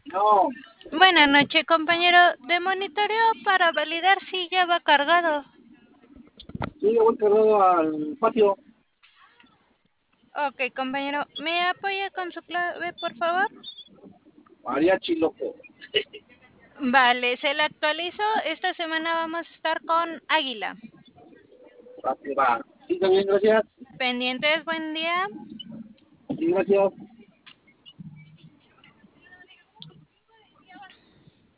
No, Buenas noches, compañero. De monitoreo para validar si ya va cargado. sí, yo voy cargado al patio. Ok, compañero. ¿Me apoya con su clave, por favor? Mariachi, loco. Vale, se la actualizo. Esta semana vamos a estar con Águila. Va, que va. Sí, está bien, gracias. Pendientes, buen día. Sí, gracias.